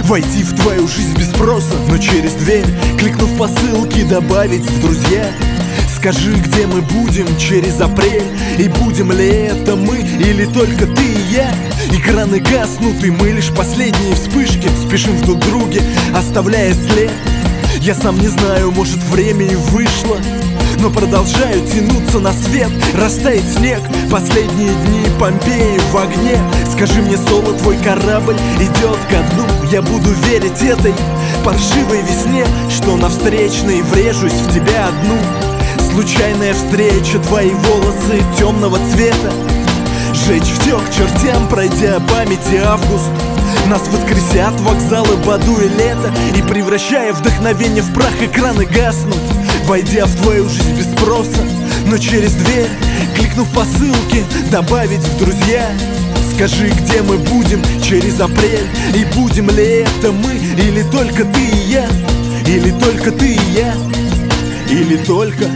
Войти в твою жизнь без спроса, но через дверь, кликнув по ссылке, добавить в друзья. Скажи, где мы будем через апрель, и будем ли это мы, или только ты и я? Экраны гаснут, и мы лишь последние вспышки спешим в друг друге, оставляя след. Я сам не знаю, может, время и вышло, но продолжаю тянуться на свет. Растает снег, последние дни Помпеи в огне. Скажи мне, соло, твой корабль идет ко дну. Я буду верить этой паршивой весне, что на встречной врежусь в тебя одну. Случайная встреча, твои волосы темного цвета, жечь все к чертям, пройдя памяти август. Нас воскресят вокзалы, Баду и лето, и превращая вдохновение в прах, экраны гаснут. Войдя в твою жизнь без спроса, но через дверь, кликнув по ссылке, добавить в друзья. Скажи, где мы будем через апрель, и будем ли это мы, или только ты и я? Или только ты и я? Или только...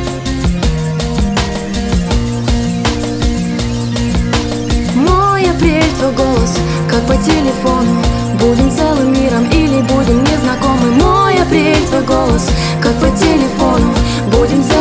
Мой апрель, твой голос, как по телефону. Будем целым миром или будем незнакомы? Мой апрель, твой голос, как по телефону. Будем